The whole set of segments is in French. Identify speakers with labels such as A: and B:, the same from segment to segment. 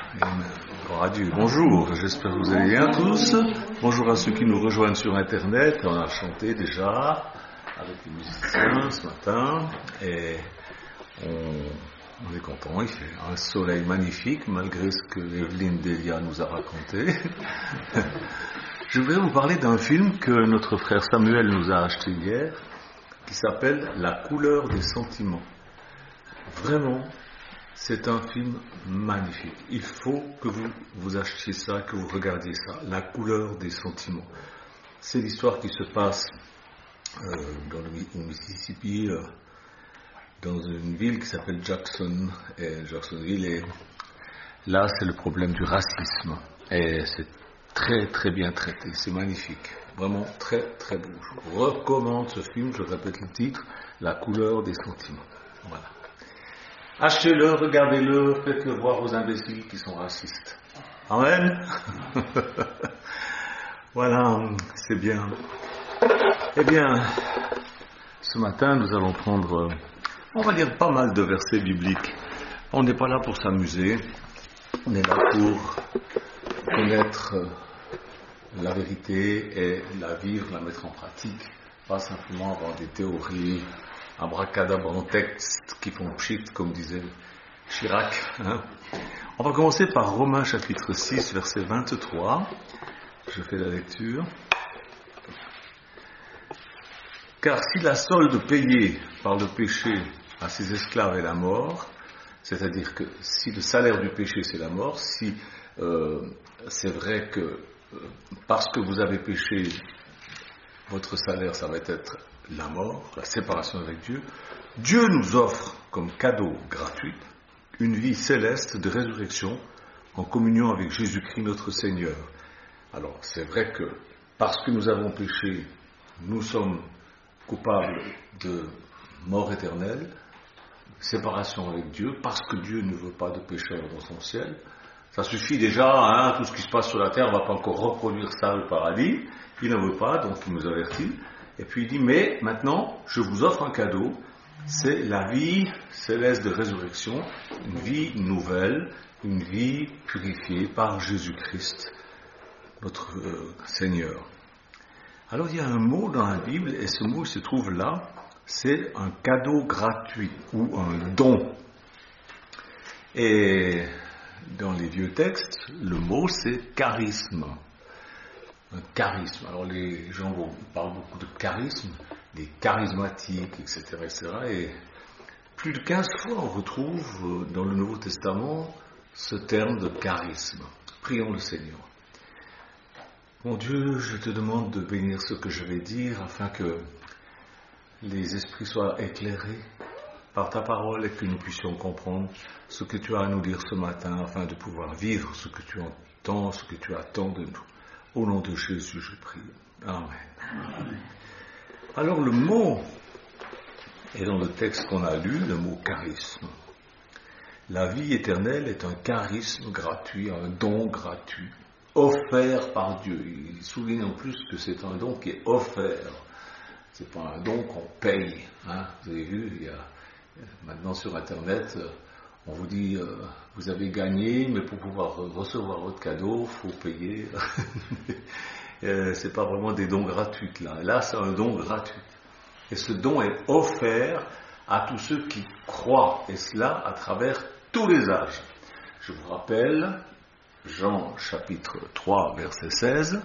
A: Gloire à Dieu. Bonjour, j'espère que vous allez bien tous. Bonjour à ceux qui nous rejoignent sur Internet. On a chanté déjà avec les musiciens ce matin et on est content. Il fait un soleil magnifique malgré ce que Evelyne Delia nous a raconté. Je voudrais vous parler d'un film que notre frère Samuel nous a acheté hier qui s'appelle La couleur des sentiments. Vraiment, c'est un film magnifique. Il faut que vous achetiez ça, que vous regardiez ça. La couleur des sentiments. C'est l'histoire qui se passe dans le Mississippi, dans une ville qui s'appelle Jackson. Et Jacksonville, et là, c'est le problème du racisme. Et c'est très, très bien traité. C'est magnifique. Vraiment très, très beau. Je vous recommande ce film. Je répète le titre. La couleur des sentiments. Voilà. Achetez-le, regardez-le, faites-le voir aux imbéciles qui sont racistes. Amen. Voilà, c'est bien. Eh bien, ce matin, nous allons prendre, on va dire, pas mal de versets bibliques. On n'est pas là pour s'amuser, on est là pour connaître la vérité et la vivre, la mettre en pratique, pas simplement avoir des théories abracadabrantex qui font pchit, comme disait Chirac. On va commencer par Romains chapitre 6, verset 23. Je fais la lecture. Car si la solde payée par le péché à ses esclaves est la mort, c'est-à-dire que si le salaire du péché c'est la mort, si c'est vrai que parce que vous avez péché, votre salaire ça va être la mort, la séparation avec Dieu, Dieu nous offre comme cadeau gratuit une vie céleste de résurrection en communion avec Jésus-Christ notre Seigneur. Alors c'est vrai que parce que nous avons péché, nous sommes coupables de mort éternelle, séparation avec Dieu, parce que Dieu ne veut pas de pécheurs dans son ciel. Ça suffit déjà, tout ce qui se passe sur la terre, on ne va pas encore reproduire ça au paradis. Il n'en veut pas, donc il nous avertit. Et puis il dit, mais maintenant, je vous offre un cadeau, c'est la vie céleste de résurrection, une vie nouvelle, une vie purifiée par Jésus-Christ, notre Seigneur. Alors il y a un mot dans la Bible, et ce mot se trouve là, c'est un cadeau gratuit, ou un don. Et dans les vieux textes, le mot c'est charisme. Un charisme. Alors les gens parlent beaucoup de charisme, des charismatiques, etc., etc. Et plus de 15 fois on retrouve dans le Nouveau Testament ce terme de charisme. Prions le Seigneur. Mon Dieu, je te demande de bénir ce que je vais dire afin que les esprits soient éclairés par ta parole et que nous puissions comprendre ce que tu as à nous dire ce matin afin de pouvoir vivre ce que tu entends, ce que tu attends de nous. Au nom de Jésus, je prie. Amen. Amen. Alors le mot est dans le texte qu'on a lu, le mot charisme. La vie éternelle est un charisme gratuit, un don gratuit, offert par Dieu. Il souligne en plus que c'est un don qui est offert. C'est pas un don qu'on paye. Vous avez vu, il y a maintenant sur Internet, on vous dit, vous avez gagné, mais pour pouvoir recevoir votre cadeau, il faut payer. C'est pas vraiment des dons gratuits là. Là, c'est un don gratuit. Et ce don est offert à tous ceux qui croient, et cela à travers tous les âges. Je vous rappelle, Jean chapitre 3, verset 16,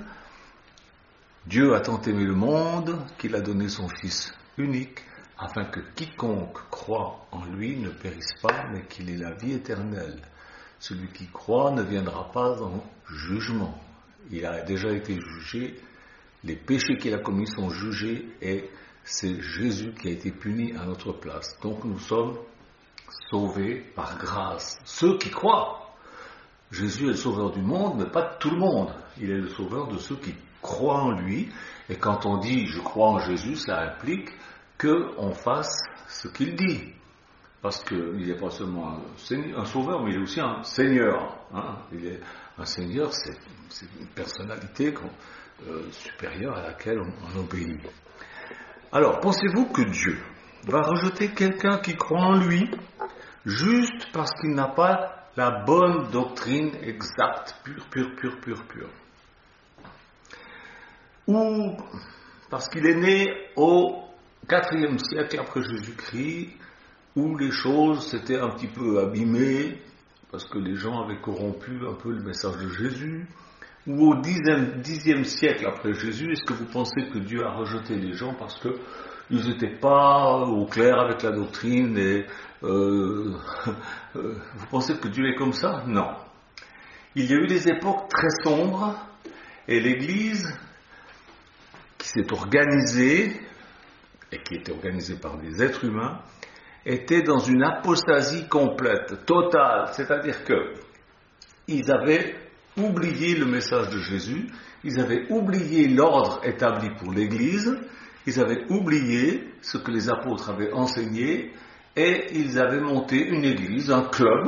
A: Dieu a tant aimé le monde qu'il a donné son Fils unique, afin que quiconque croit en lui ne périsse pas, mais qu'il ait la vie éternelle. Celui qui croit ne viendra pas en jugement. Il a déjà été jugé, les péchés qu'il a commis sont jugés, et c'est Jésus qui a été puni à notre place. Donc nous sommes sauvés par grâce. Ceux qui croient. Jésus est le sauveur du monde, mais pas de tout le monde. Il est le sauveur de ceux qui croient en lui. Et quand on dit « je crois en Jésus », ça implique qu'on fasse ce qu'il dit. Parce qu'il n'est pas seulement un sauveur, mais il est aussi un seigneur. Il est un seigneur, c'est une personnalité supérieure à laquelle on obéit. Alors, pensez-vous que Dieu va rejeter quelqu'un qui croit en lui juste parce qu'il n'a pas la bonne doctrine exacte, pure. Ou parce qu'il est né au IVe siècle après Jésus-Christ, où les choses s'étaient un petit peu abîmées, parce que les gens avaient corrompu un peu le message de Jésus, ou au Xe siècle après Jésus, est-ce que vous pensez que Dieu a rejeté les gens parce qu'ils n'étaient pas au clair avec la doctrine et vous pensez que Dieu est comme ça? Non. Il y a eu des époques très sombres et l'Église qui s'est organisée et qui était organisée par des êtres humains était dans une apostasie complète, totale, c'est-à-dire que ils avaient oublié le message de Jésus, ils avaient oublié l'ordre établi pour l'Église, ils avaient oublié ce que les apôtres avaient enseigné et ils avaient monté une Église, un club,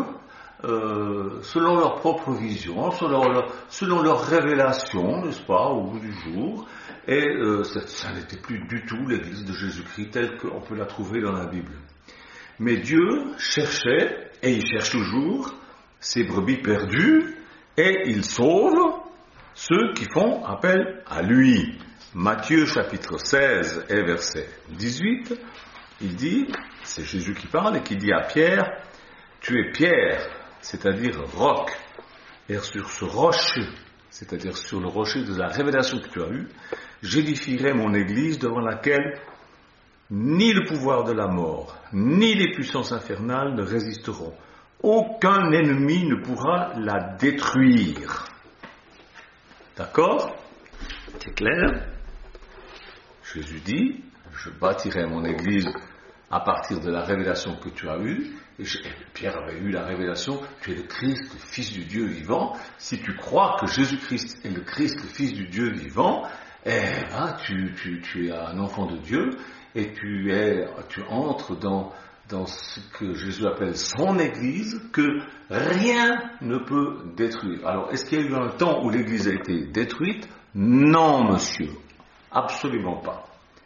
A: selon leur propre vision, selon leur révélation, n'est-ce pas, au bout du jour, et ça n'était plus du tout l'Église de Jésus-Christ telle qu'on peut la trouver dans la Bible. Mais Dieu cherchait, et il cherche toujours, ses brebis perdues, et il sauve ceux qui font appel à lui. Matthieu chapitre 16 et verset 18, il dit, c'est Jésus qui parle et qui dit à Pierre, tu es Pierre, c'est-à-dire roc, et sur ce rocher, c'est-à-dire sur le rocher de la révélation que tu as eue, j'édifierai mon église devant laquelle ni le pouvoir de la mort, ni les puissances infernales ne résisteront. Aucun ennemi ne pourra la détruire. D'accord? C'est clair? Jésus dit, je bâtirai mon église à partir de la révélation que tu as eue. Et Pierre avait eu la révélation, tu es le Christ, le Fils du Dieu vivant. Si tu crois que Jésus-Christ est le Christ, le Fils du Dieu vivant, tu es un enfant de Dieu et tu entres dans ce que Jésus appelle son Église, que rien ne peut détruire. Alors, est-ce qu'il y a eu un temps où l'Église a été détruite? Non, monsieur. Absolument pas.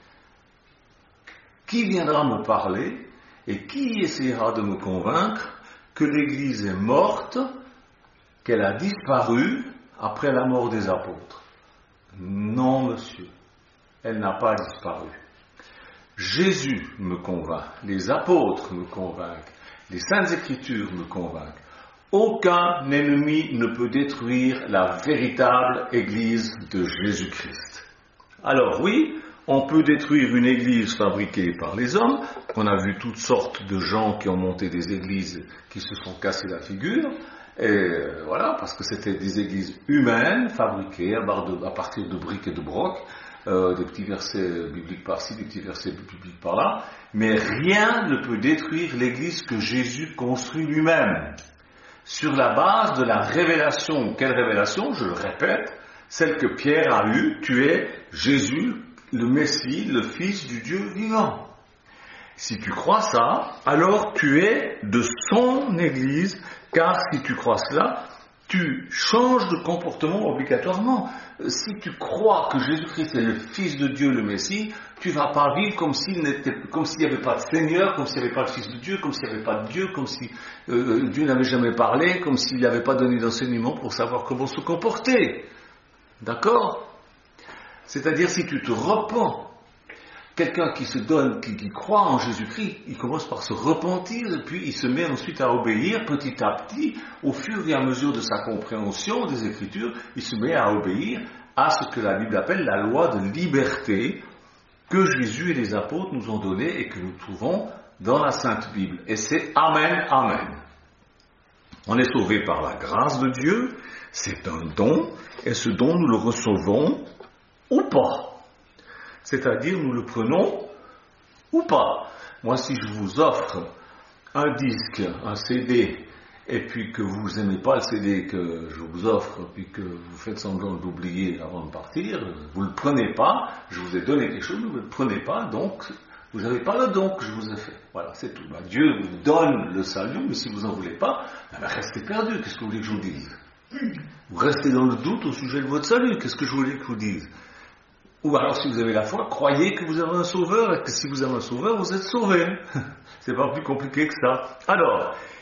A: Qui viendra me parler et qui essaiera de me convaincre que l'Église est morte, qu'elle a disparu après la mort des apôtres? Non, monsieur. Elle n'a pas disparu. Jésus me convainc, les apôtres me convainquent, les Saintes Écritures me convainquent. Aucun ennemi ne peut détruire la véritable Église de Jésus-Christ. Alors oui, on peut détruire une église fabriquée par les hommes. On a vu toutes sortes de gens qui ont monté des églises qui se sont cassés la figure. Et voilà, parce que c'était des églises humaines, fabriquées à partir de briques et de brocs, des petits versets bibliques par-ci, des petits versets bibliques par-là. Mais rien ne peut détruire l'église que Jésus construit lui-même. Sur la base de la révélation. Quelle révélation? Je le répète, celle que Pierre a eue, tu es Jésus, le Messie, le Fils du Dieu vivant. Si tu crois ça, alors tu es de son Église, car si tu crois cela, tu changes de comportement obligatoirement. Si tu crois que Jésus-Christ est le Fils de Dieu, le Messie, tu ne vas pas vivre comme s'il n'y avait pas de Seigneur, comme s'il n'y avait pas de Fils de Dieu, comme s'il n'y avait pas de Dieu, comme si Dieu n'avait jamais parlé, comme s'il n'avait pas donné d'enseignement pour savoir comment se comporter. D'accord? C'est-à-dire, si tu te repens, quelqu'un qui se donne, qui croit en Jésus-Christ, il commence par se repentir et puis il se met ensuite à obéir petit à petit, au fur et à mesure de sa compréhension des Écritures, il se met à obéir à ce que la Bible appelle la loi de liberté que Jésus et les apôtres nous ont donnée et que nous trouvons dans la Sainte Bible. Et c'est Amen, Amen. On est sauvé par la grâce de Dieu, c'est un don, et ce don nous le recevons ou pas. C'est-à-dire, nous le prenons ou pas. Moi, si je vous offre un disque, un CD, et puis que vous n'aimez pas le CD que je vous offre, puis que vous faites semblant de l'oublier avant de partir, vous ne le prenez pas, je vous ai donné quelque chose, vous ne le prenez pas, donc vous n'avez pas le don que je vous ai fait. Voilà, c'est tout. Dieu vous donne le salut, mais si vous n'en voulez pas, restez perdu. Qu'est-ce que vous voulez que je vous dise? Vous restez dans le doute au sujet de votre salut. Qu'est-ce que je voulais que je vous dise? Ou alors, si vous avez la foi, croyez que vous avez un sauveur, et que si vous avez un sauveur, vous êtes sauvé. C'est pas plus compliqué que ça. Alors,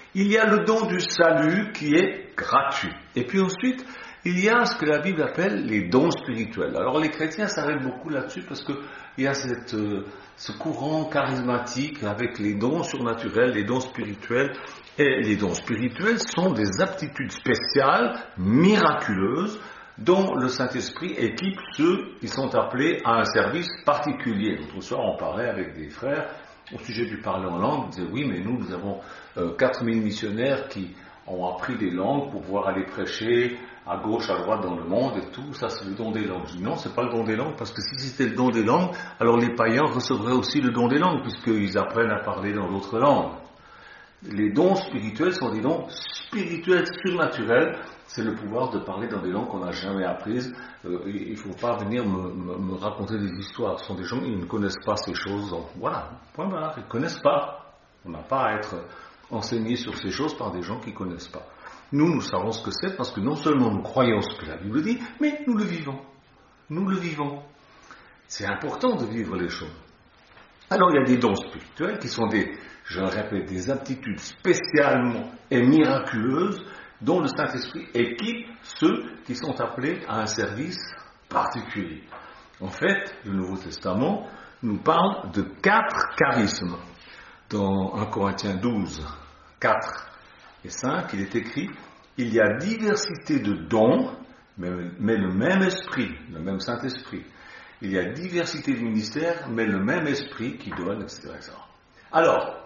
A: Il y a le don du salut qui est gratuit. Et puis ensuite, il y a ce que la Bible appelle les dons spirituels. Alors les chrétiens s'arrêtent beaucoup là-dessus parce qu'il y a ce courant charismatique avec les dons surnaturels, les dons spirituels. Et les dons spirituels sont des aptitudes spéciales, miraculeuses, dont le Saint-Esprit équipe ceux qui sont appelés à un service particulier. L'autre soir, on parlait avec des frères au sujet du parler en langue. Ils disaient, oui, mais nous avons 4000 missionnaires qui ont appris des langues pour pouvoir aller prêcher à gauche, à droite dans le monde et tout. Ça, c'est le don des langues. Je dis, non, c'est pas le don des langues, parce que si c'était le don des langues, alors les païens recevraient aussi le don des langues, puisqu'ils apprennent à parler dans d'autres langues. Les dons spirituels sont des dons spirituels surnaturels. C'est le pouvoir de parler dans des langues qu'on n'a jamais apprises. Il ne faut pas venir me raconter des histoires. Ce sont des gens qui ne connaissent pas ces choses. Donc, voilà, point barre. Ils ne connaissent pas. On n'a pas à être enseigné sur ces choses par des gens qui ne connaissent pas. Nous savons ce que c'est parce que non seulement nous croyons ce que la Bible dit, mais nous le vivons. Nous le vivons. C'est important de vivre les choses. Alors il y a des dons spirituels qui sont je le répète, des aptitudes spécialement et miraculeuses dont le Saint-Esprit équipe ceux qui sont appelés à un service particulier. En fait, le Nouveau Testament nous parle de 4 charismes. Dans 1 Corinthiens 12, 4 et 5, il est écrit « Il y a diversité de dons, mais le même esprit, le même Saint-Esprit. Il y a diversité de ministères, mais le même esprit qui donne, etc. etc. » Alors,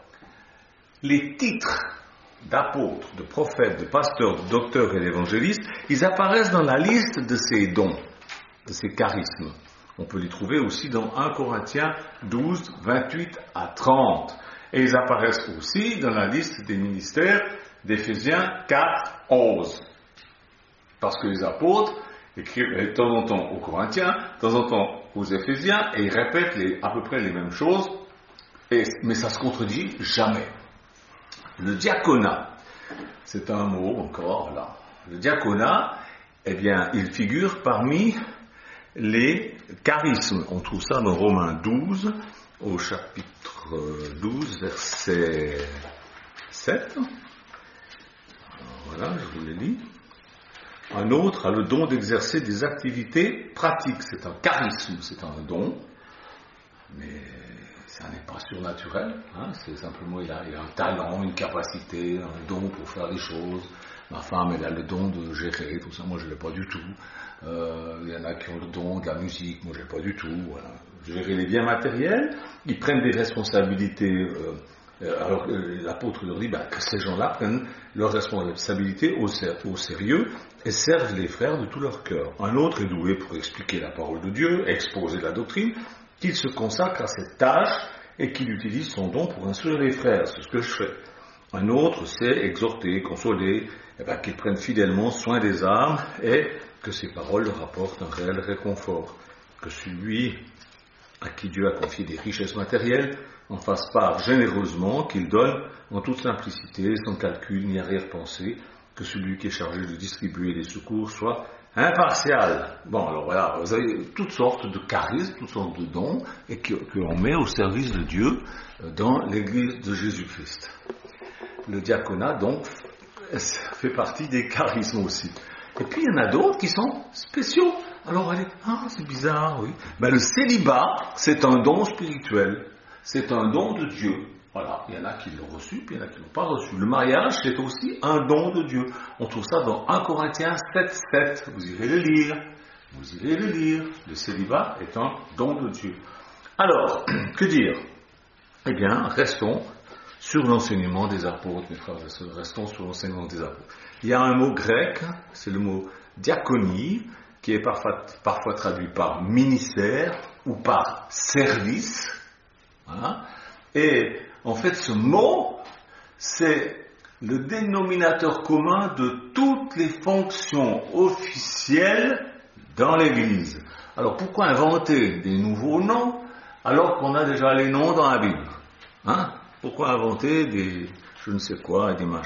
A: les titres d'apôtres, de prophètes, de pasteurs, de docteurs et d'évangélistes, ils apparaissent dans la liste de ces dons, de ces charismes. On peut les trouver aussi dans 1 Corinthiens 12, 28 à 30. Et ils apparaissent aussi dans la liste des ministères d'Éphésiens 4, 11. Parce que les apôtres écrivent de temps en temps aux Corinthiens, de temps en temps aux Éphésiens, et ils répètent à peu près les mêmes choses, mais ça ne se contredit jamais. Le diaconat, c'est un mot encore là. Le diaconat, eh bien, il figure parmi les charismes. On trouve ça dans Romains 12, au chapitre 12, verset 7. Voilà, je vous le lis. Un autre a le don d'exercer des activités pratiques. C'est un charisme, c'est un don, mais ça n'est pas surnaturel. C'est simplement, il a un talent, une capacité, un don pour faire les choses. Ma femme, elle a le don de gérer, tout ça, moi je ne l'ai pas du tout. Il y en a qui ont le don de la musique, moi je ne l'ai pas du tout. Voilà. Gérer les biens matériels, ils prennent des responsabilités. Alors l'apôtre leur dit que ces gens-là prennent leurs responsabilités au sérieux et servent les frères de tout leur cœur. Un autre est doué pour expliquer la parole de Dieu, exposer la doctrine, qu'il se consacre à cette tâche et qu'il utilise son don pour instruire les frères. C'est ce que je fais. Un autre sait exhorter, consoler, qu'il prenne fidèlement soin des âmes et que ses paroles leur apportent un réel réconfort. Que celui à qui Dieu a confié des richesses matérielles en fasse part généreusement, qu'il donne en toute simplicité, sans calcul ni arrière-pensée, que celui qui est chargé de distribuer les secours soit impartial. Bon, alors voilà, vous avez toutes sortes de charismes, toutes sortes de dons, et qu'on met au service de Dieu dans l'Église de Jésus-Christ. Le diaconat, donc, fait partie des charismes aussi. Et puis, il y en a d'autres qui sont spéciaux. Alors, allez, c'est bizarre, oui. Le célibat, c'est un don spirituel. C'est un don de Dieu. Voilà, il y en a qui l'ont reçu, puis il y en a qui ne l'ont pas reçu. Le mariage, c'est aussi un don de Dieu. On trouve ça dans 1 Corinthiens 7, 7. Vous irez le lire. Vous irez le lire. Le célibat est un don de Dieu. Alors, que dire ? Eh bien, restons sur l'enseignement des apôtres, mes frères et sœurs. Restons sur l'enseignement des apôtres. Il y a un mot grec, c'est le mot diaconie, qui est parfois traduit par ministère ou par service. Voilà. Et en fait, ce mot, c'est le dénominateur commun de toutes les fonctions officielles dans l'Église. Alors, pourquoi inventer des nouveaux noms alors qu'on a déjà les noms dans la Bible ? Pourquoi inventer des je ne sais quoi et des machins ?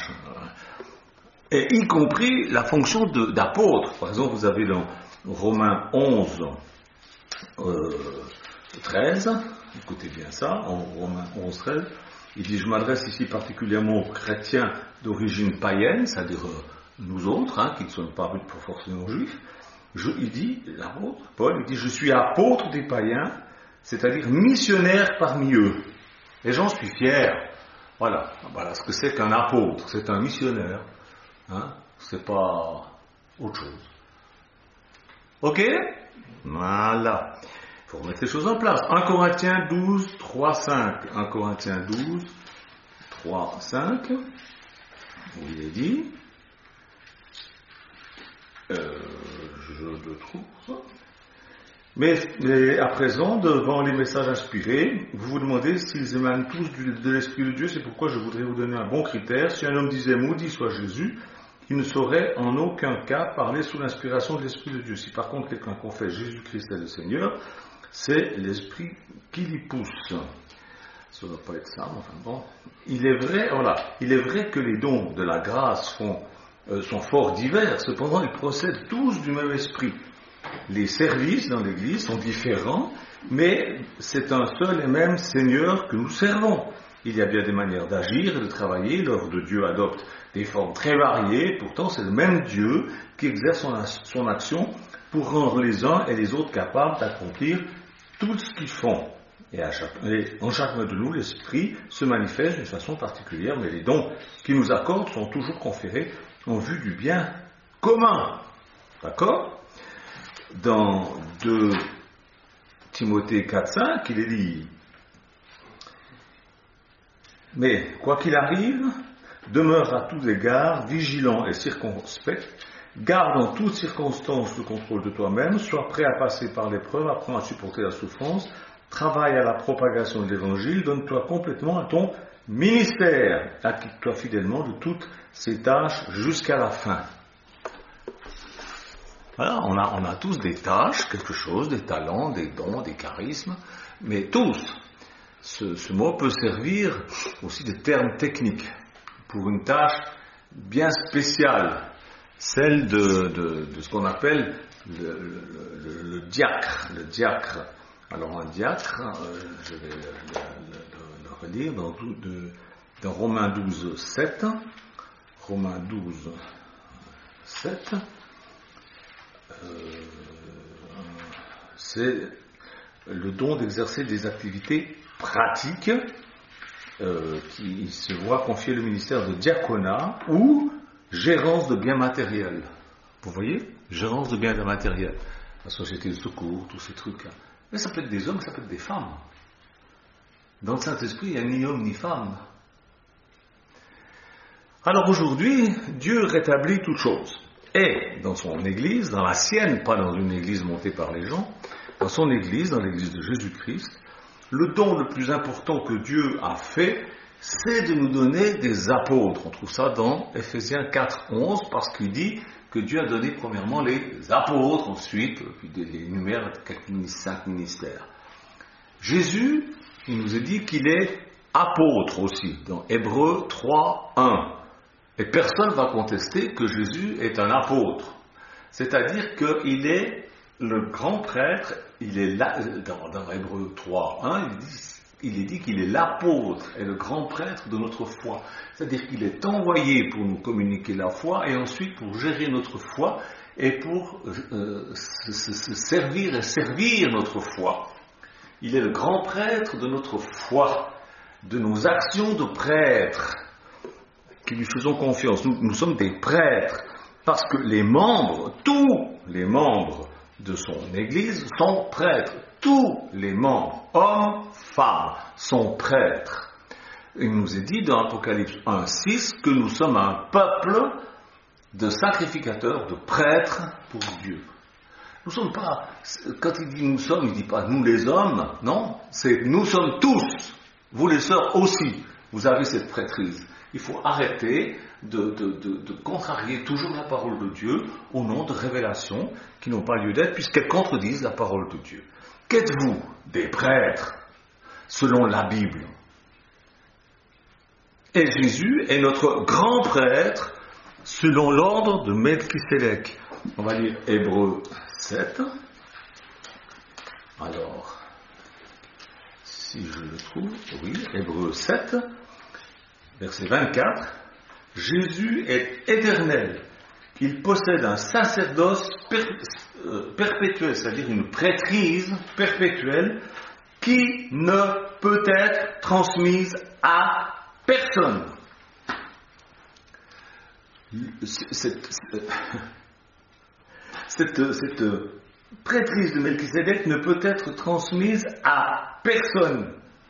A: Et y compris la fonction d'apôtre. Par exemple, vous avez dans Romains 11, 13, écoutez bien ça, en Romains 11, 13, Il dit, je m'adresse ici particulièrement aux chrétiens d'origine païenne, c'est-à-dire nous autres, qui ne sommes pas forcément juifs. Il dit, l'apôtre, Paul, il dit, je suis apôtre des païens, c'est-à-dire missionnaire parmi eux. Et j'en suis fier. Voilà ce que c'est qu'un apôtre, c'est un missionnaire. C'est pas autre chose. Ok? Voilà. Il faut remettre les choses en place. 1 Corinthiens 12, 3, 5. 1 Corinthiens 12, 3, 5. Il est dit. Je le trouve ça. Mais à présent, devant les messages inspirés, vous vous demandez s'ils émanent tous de l'Esprit de Dieu. C'est pourquoi je voudrais vous donner un bon critère. Si un homme disait maudit soit Jésus, il ne saurait en aucun cas parler sous l'inspiration de l'Esprit de Dieu. Si par contre quelqu'un confesse Jésus-Christ est le Seigneur, c'est l'Esprit qui l'y pousse. Ça ne doit pas être ça, mais enfin bon. Il est vrai que les dons de la grâce sont fort divers, cependant ils procèdent tous du même esprit. Les services dans l'Église sont différents, mais c'est un seul et même Seigneur que nous servons. Il y a bien des manières d'agir et de travailler, l'œuvre de Dieu adopte des formes très variées, pourtant c'est le même Dieu qui exerce son action pour rendre les uns et les autres capables d'accomplir tout ce qu'ils font. Et en chacun de nous, l'Esprit se manifeste d'une façon particulière, mais les dons qu'il nous accorde sont toujours conférés en vue du bien commun. D'accord ? Dans 2 Timothée 4,5, il est dit « Mais, quoi qu'il arrive, demeure à tous égards vigilant et circonspect, garde en toutes circonstances le contrôle de toi-même, sois prêt à passer par l'épreuve, apprends à supporter la souffrance, travaille à la propagation de l'Évangile, donne-toi complètement à ton ministère, acquitte-toi fidèlement de toutes ces tâches jusqu'à la fin. » Voilà, on a tous des tâches, quelque chose, des talents, des dons, des charismes, mais tous. Ce mot peut servir aussi de terme technique pour une tâche bien spéciale, celle de ce qu'on appelle le diacre. Le diacre. Alors un diacre, je vais le relire dans Romains 12, 7. Romains 12, 7. C'est le don d'exercer des activités pratiques qui se voit confier le ministère de diaconat ou gérance de biens matériels. Vous voyez ? Gérance de biens matériels. La société de secours, tous ces trucs-là. Mais ça peut être des hommes, ça peut être des femmes. Dans le Saint-Esprit, il n'y a ni homme ni femme. Alors aujourd'hui, Dieu rétablit toutes choses. Et dans son église, dans la sienne, pas dans une église montée par les gens, dans son église, dans l'église de Jésus-Christ, le don le plus important que Dieu a fait, c'est de nous donner des apôtres. On trouve ça dans Ephésiens 4, 11, parce qu'il dit que Dieu a donné premièrement les apôtres, ensuite, puis il énumère 5 ministères. Jésus, il nous a dit qu'il est apôtre aussi, dans Hébreux 3, 1. Et personne ne va contester que Jésus est un apôtre. C'est-à-dire qu'il est le grand prêtre, il est là, dans Hébreux 3, 1, il est dit qu'il est l'apôtre et le grand prêtre de notre foi. C'est-à-dire qu'il est envoyé pour nous communiquer la foi et ensuite pour gérer notre foi et pour se servir et servir notre foi. Il est le grand prêtre de notre foi, de nos actions de prêtre, qui lui faisons confiance. Nous sommes des prêtres, parce que les membres, tous les membres de son Église sont prêtres. Tous les membres, hommes, femmes, sont prêtres. Il nous est dit dans Apocalypse 1:6 que nous sommes un peuple de sacrificateurs, de prêtres pour Dieu. Nous sommes pas, quand il dit nous sommes, il ne dit pas nous les hommes, non, c'est nous sommes tous, vous les sœurs aussi, vous avez cette prêtrise. Il faut arrêter de contrarier toujours la parole de Dieu au nom de révélations qui n'ont pas lieu d'être puisqu'elles contredisent la parole de Dieu. Qu'êtes-vous des prêtres selon la Bible? Et Jésus est notre grand prêtre selon l'ordre de Melchisédek. On va lire Hébreux 7. Alors, si je le trouve, oui, Hébreux 7. verset 24, Jésus est éternel. Il possède un sacerdoce perpétuel, c'est-à-dire une prêtrise perpétuelle qui ne peut être transmise à personne. Cette prêtrise de Melchisédek ne peut être transmise à personne.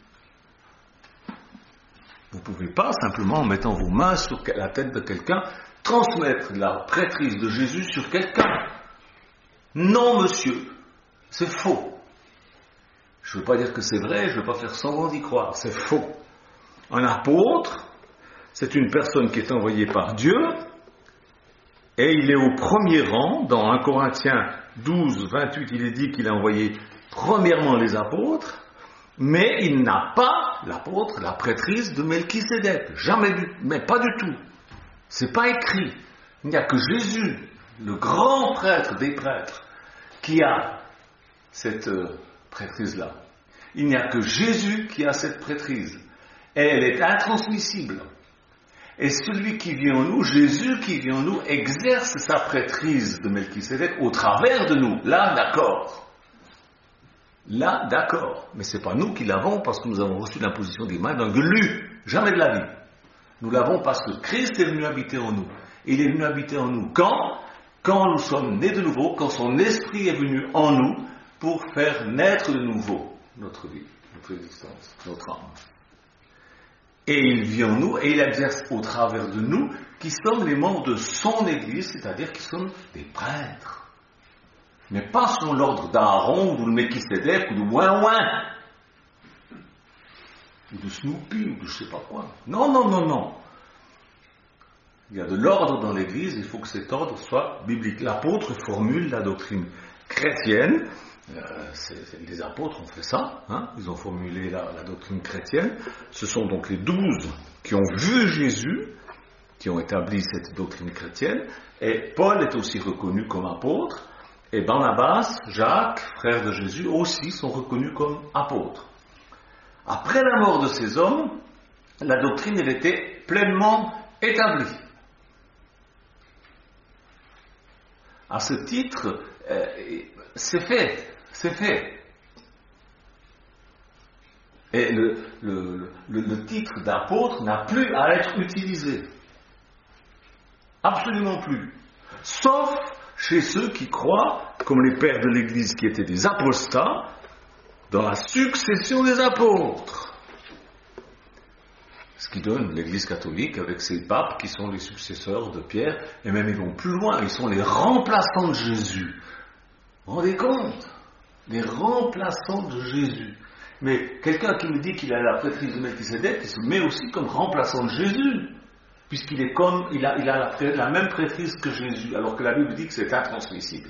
A: Vous ne pouvez pas, simplement en mettant vos mains sur la tête de quelqu'un, transmettre la prêtrise de Jésus sur quelqu'un. Non, monsieur, c'est faux. Je ne veux pas dire que c'est vrai, je ne veux pas faire semblant d'y croire, c'est faux. Un apôtre, c'est une personne qui est envoyée par Dieu, et il est au premier rang. Dans 1 Corinthiens 12, 28, il est dit qu'il a envoyé premièrement les apôtres, mais il n'a pas, l'apôtre, la prêtrise de Melchisédek. Jamais, mais pas du tout. C'est pas écrit. Il n'y a que Jésus, le grand prêtre des prêtres, qui a cette prêtrise-là. Il n'y a que Jésus qui a cette prêtrise. Et elle est intransmissible. Et celui qui vit en nous, Jésus qui vit en nous, exerce sa prêtrise de Melchisédek au travers de nous. Là, d'accord. Là, d'accord. Mais ce n'est pas nous qui l'avons parce que nous avons reçu l'imposition des mains d'un glu. Jamais de la vie. Nous l'avons parce que Christ est venu habiter en nous. Il est venu habiter en nous quand nous sommes nés de nouveau, quand son esprit est venu en nous pour faire naître de nouveau notre vie, notre existence, notre âme. Et il vit en nous et il exerce au travers de nous qui sommes les membres de son Église, c'est-à-dire qui sommes des prêtres. Mais pas selon l'ordre d'Aaron ou de Melchisédek ou de Ouin-Ouin ou de Snoopy ou de je sais pas quoi. Non, non, non, non. Il y a de l'ordre dans l'Église, il faut que cet ordre soit biblique. L'apôtre formule la doctrine chrétienne. Les apôtres ont fait ça, hein, ils ont formulé la doctrine chrétienne. Ce sont donc les 12 qui ont vu Jésus, qui ont établi cette doctrine chrétienne. Et Paul est aussi reconnu comme apôtre. Et Barnabas, Jacques, frère de Jésus, aussi sont reconnus comme apôtres. Après la mort de ces hommes, la doctrine elle était pleinement établie. À ce titre, c'est fait. Et le titre d'apôtre n'a plus à être utilisé. Absolument plus. Sauf chez ceux qui croient, comme les pères de l'Église qui étaient des apostats, dans la succession des apôtres. Ce qui donne l'Église catholique avec ses papes qui sont les successeurs de Pierre, et même ils vont plus loin, ils sont les remplaçants de Jésus. Vous vous rendez compte ? Les remplaçants de Jésus. Mais quelqu'un qui me dit qu'il a la prêtrise de Melchisédek, il se met aussi comme remplaçant de Jésus. Puisqu'il est comme, il a la même prêtrise que Jésus, alors que la Bible dit que c'est intransmissible.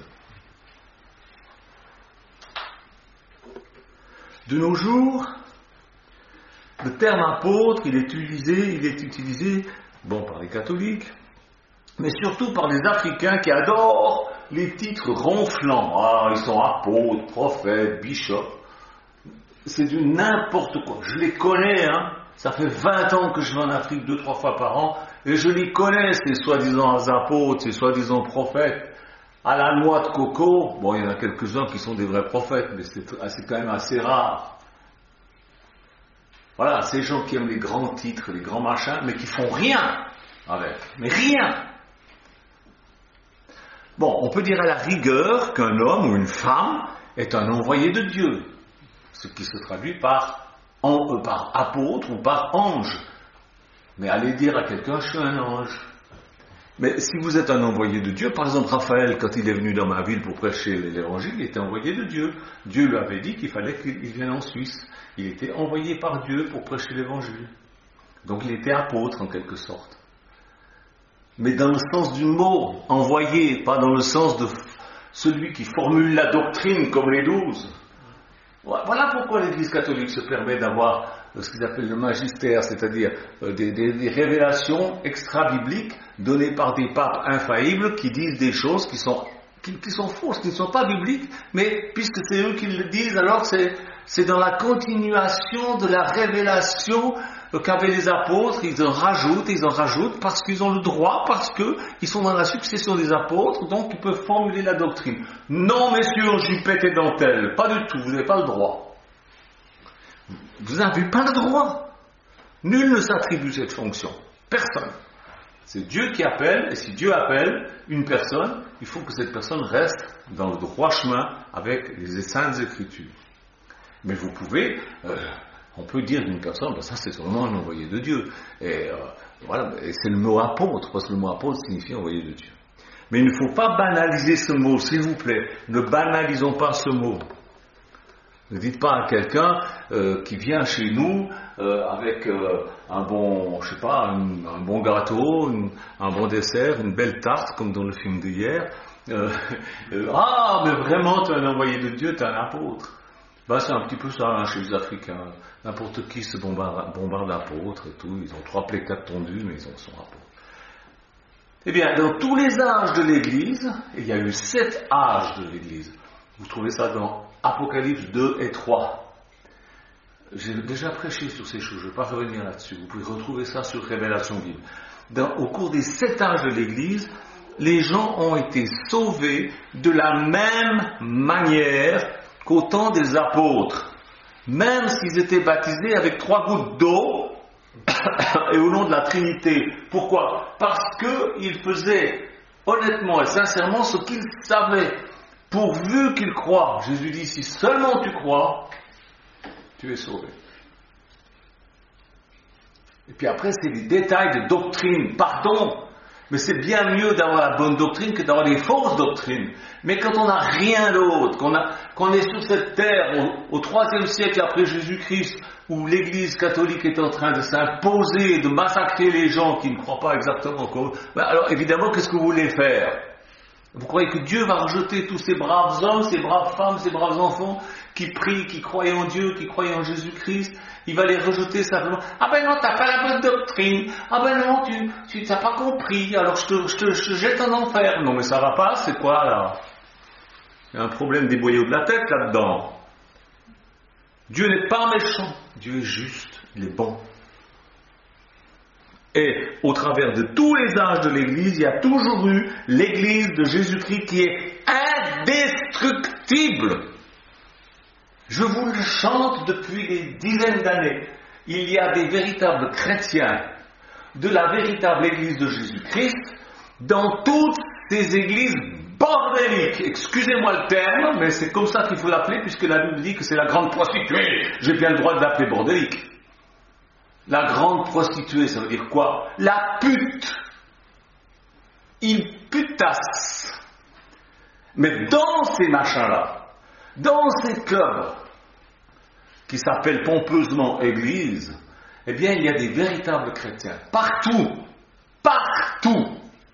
A: De nos jours, le terme apôtre, il est utilisé, par les catholiques, mais surtout par les Africains qui adorent les titres ronflants. Ah, ils sont apôtres, prophètes, bishops. C'est du n'importe quoi. Je les connais, hein. Ça fait 20 ans que je vais en Afrique 2-3 fois par an, et je les connais, ces soi-disant apôtres, ces soi-disant prophètes. À la noix de coco, il y en a quelques-uns qui sont des vrais prophètes, mais c'est quand même assez rare. Voilà, ces gens qui aiment les grands titres, les grands machins, mais qui font rien avec. Mais rien. On peut dire à la rigueur qu'un homme ou une femme est un envoyé de Dieu, ce qui se traduit par apôtre ou par ange. Mais allez dire à quelqu'un, je suis un ange. Mais si vous êtes un envoyé de Dieu, par exemple Raphaël, quand il est venu dans ma ville pour prêcher l'évangile, il était envoyé de Dieu. Dieu lui avait dit qu'il fallait qu'il vienne en Suisse. Il était envoyé par Dieu pour prêcher l'évangile. Donc il était apôtre en quelque sorte. Mais dans le sens du mot, envoyé, pas dans le sens de celui qui formule la doctrine comme les 12. Voilà pourquoi l'Église catholique se permet d'avoir ce qu'ils appellent le magistère, c'est-à-dire des révélations extra-bibliques données par des papes infaillibles qui disent des choses qui sont fausses, qui ne sont pas bibliques, mais puisque c'est eux qui le disent, alors c'est dans la continuation de la révélation qu'avaient les apôtres, ils en rajoutent parce qu'ils ont le droit, parce qu'ils sont dans la succession des apôtres, donc ils peuvent formuler la doctrine. Non, messieurs, en jupette et dentelle, pas du tout, vous n'avez pas le droit. Vous n'avez pas le droit. Nul ne s'attribue cette fonction. Personne. C'est Dieu qui appelle, et si Dieu appelle une personne, il faut que cette personne reste dans le droit chemin avec les saintes écritures. Mais vous pouvez, on peut dire d'une personne, ben ça c'est vraiment un envoyé de Dieu. Et voilà, et c'est le mot apôtre, parce que le mot apôtre signifie envoyé de Dieu. Mais il ne faut pas banaliser ce mot, s'il vous plaît. Ne banalisons pas ce mot. Ne dites pas à quelqu'un qui vient chez nous avec un bon, je sais pas, un bon gâteau, un bon dessert, une belle tarte, comme dans le film d'hier. Ah, mais vraiment, tu es un envoyé de Dieu, tu es un apôtre. Ben, c'est un petit peu ça chez les Africains. N'importe qui se bombarde d'apôtres et tout. Ils ont 3 plécates tondus, mais ils en sont apôtres. Eh bien, dans tous les âges de l'Église, et il y a eu 7 âges de l'Église. Vous trouvez ça dans Apocalypse 2 et 3. J'ai déjà prêché sur ces choses, je ne vais pas revenir là-dessus. Vous pouvez retrouver ça sur Révélation Bible. Au cours des 7 âges de l'Église, les gens ont été sauvés de la même manière qu'au temps des apôtres. Même s'ils étaient baptisés avec 3 gouttes d'eau et au nom de la Trinité. Pourquoi? Parce qu'ils faisaient honnêtement et sincèrement ce qu'ils savaient. Pourvu qu'ils croient. Jésus dit, si seulement tu crois, tu es sauvé. Et puis après, c'est des détails de doctrine. Pardon, mais c'est bien mieux d'avoir la bonne doctrine que d'avoir des fausses doctrines. Mais quand on n'a rien d'autre, qu'on est sur cette terre au IIIe siècle après Jésus-Christ, où l'Église catholique est en train de s'imposer, de massacrer les gens qui ne croient pas exactement comme... Alors évidemment, qu'est-ce que vous voulez faire? Vous croyez que Dieu va rejeter tous ces braves hommes, ces braves femmes, ces braves enfants qui prient, qui croyaient en Dieu, qui croyaient en Jésus-Christ? Il va les rejeter simplement. Ah ben non, t'as pas la bonne doctrine. Ah ben non, tu t'as pas compris. Alors je te jette en enfer. Non mais ça va pas, c'est quoi là? Il y a un problème des boyaux de la tête là-dedans. Dieu n'est pas méchant. Dieu est juste, il est bon. Et au travers de tous les âges de l'Église, il y a toujours eu l'Église de Jésus-Christ qui est indestructible. Je vous le chante depuis des dizaines d'années. Il y a des véritables chrétiens de la véritable Église de Jésus-Christ dans toutes ces églises bordéliques. Excusez-moi le terme, mais c'est comme ça qu'il faut l'appeler puisque la Bible dit que c'est la grande prostituée. J'ai bien le droit de l'appeler bordélique. La grande prostituée, ça veut dire quoi? La pute. Il putasse. Mais dans ces machins-là, dans ces clubs qui s'appellent pompeusement Église, eh bien, il y a des véritables chrétiens. Partout. Partout.